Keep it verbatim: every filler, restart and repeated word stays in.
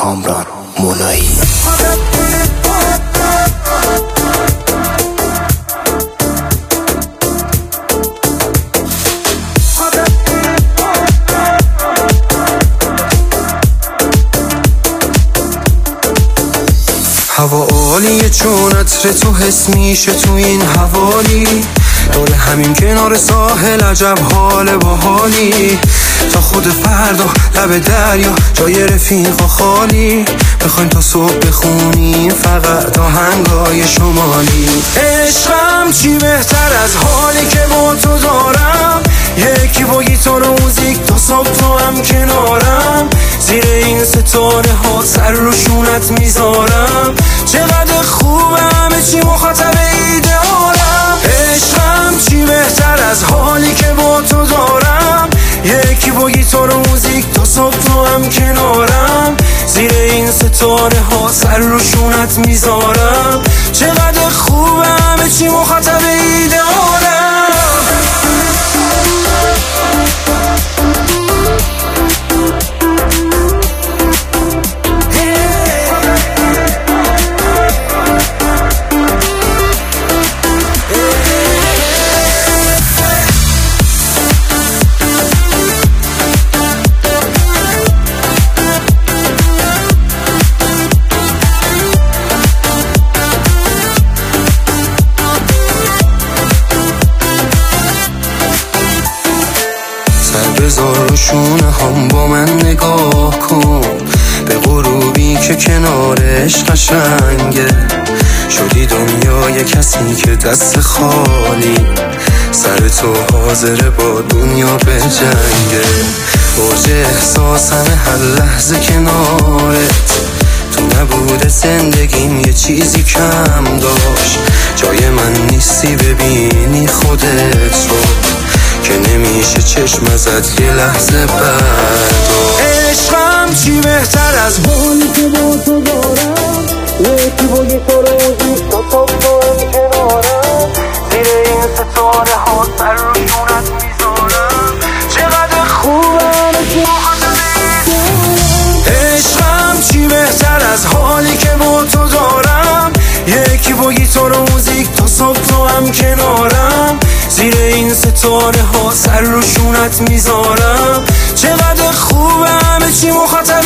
کامران مولایی. هوا عالیه چون عطر تو حس میشه تو این حوالی، دور همین کنار ساحل عجب حال باحالی، تا خود فردا لب دریا جای رفیق و خالی، بخوایم تا صبح بخونیم فقط آهنگای شمالی. عشقم چی بهتر از حالی که با تو دارم، یکی با گیتار و موزیک تا صبح تو هم کنارم، زیر این ستاره ها سر رو شونت میذارم، چقدر خوبه همه چی مخاطب ایده‌آلم. عشقم چی بهتر از حالی که با تو دارم، یکی با گیتار و موزیک تا صبح تو هم کنارم، زیر این ستاره ها سر رو شونت میذارم، چقدر خوبه همه چی مخاطب ایده‌آلم. سر بذار رو شونه هم با من نگاه کن، به غروبی که کنارش قشنگه، شدی دنیای کسی که دست خالی، سر تو حاضره با دنیا به جنگه، اوج احساسم هر لحظه کنارت، تو نبوده زندگیم یه چیزی کم داشت، جای من نیستی ببینی خودت رو، که نمیشه چشم ازت یه لحظه برداشت. عشقم چی بهتر از حالی که با تو دارم، یکی با گیتار و موزیک تا صبح تو هم کنارم، زیر این ستاره ها سر رو شونت میذارم، چقدر خوبه همه چی مخاطب ایده‌آلم. عشقم چی بهتر از حالی که با تو دارم، یکی با گیتار و موزیک تا صبح تو هم کنارم، زیر این ستاره ها سر رو شونت میذارم، چقدر خوبه همه چی مخاطب